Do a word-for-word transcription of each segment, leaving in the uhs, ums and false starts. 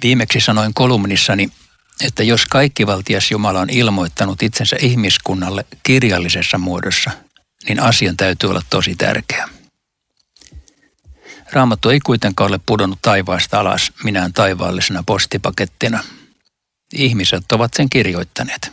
Viimeksi sanoin kolumnissani, että jos kaikkivaltias Jumala on ilmoittanut itsensä ihmiskunnalle kirjallisessa muodossa, niin asian täytyy olla tosi tärkeä. Raamattu ei kuitenkaan ole pudonnut taivaasta alas minään taivaallisena postipakettina. Ihmiset ovat sen kirjoittaneet.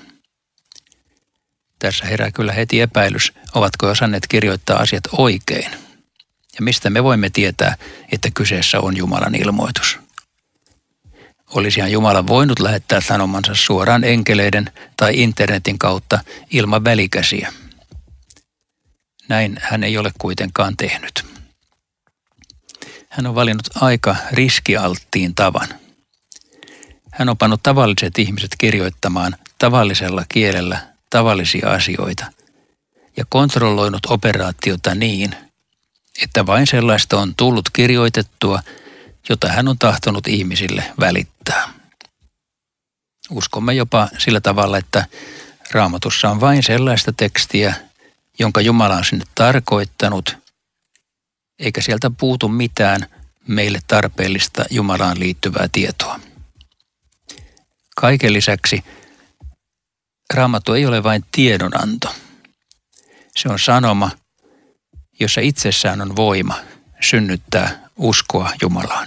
Tässä herää kyllä heti epäilys, ovatko osanneet kirjoittaa asiat oikein. Ja mistä me voimme tietää, että kyseessä on Jumalan ilmoitus? Olisihan Jumala voinut lähettää sanomansa suoraan enkeleiden tai internetin kautta ilman välikäsiä. Näin hän ei ole kuitenkaan tehnyt. Hän on valinnut aika riskialttiin tavan. Hän on pannut tavalliset ihmiset kirjoittamaan tavallisella kielellä tavallisia asioita ja kontrolloinut operaatiota niin, että vain sellaista on tullut kirjoitettua, jota hän on tahtonut ihmisille välittää. Uskomme jopa sillä tavalla, että Raamatussa on vain sellaista tekstiä, jonka Jumala on sinne tarkoittanut, eikä sieltä puutu mitään meille tarpeellista Jumalaan liittyvää tietoa. Kaiken lisäksi Raamattu ei ole vain tiedonanto. Se on sanoma, jossa itsessään on voima synnyttää uskoa Jumalaan.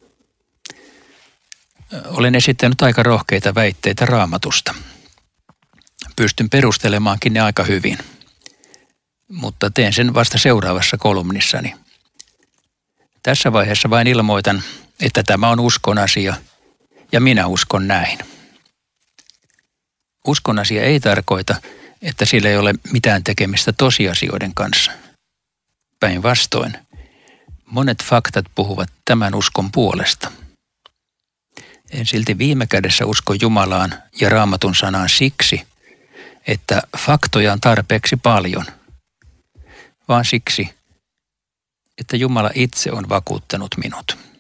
Olen esittänyt aika rohkeita väitteitä Raamatusta. Pystyn perustelemaankin ne aika hyvin, mutta teen sen vasta seuraavassa kolumnissani. Tässä vaiheessa vain ilmoitan, että tämä on uskon asia ja minä uskon näin. Uskon asia ei tarkoita, että sillä ei ole mitään tekemistä tosiasioiden kanssa. Päinvastoin, monet faktat puhuvat tämän uskon puolesta. En silti viime kädessä usko Jumalaan ja Raamatun sanaan siksi, että faktoja on tarpeeksi paljon, vaan siksi, että Jumala itse on vakuuttanut minut.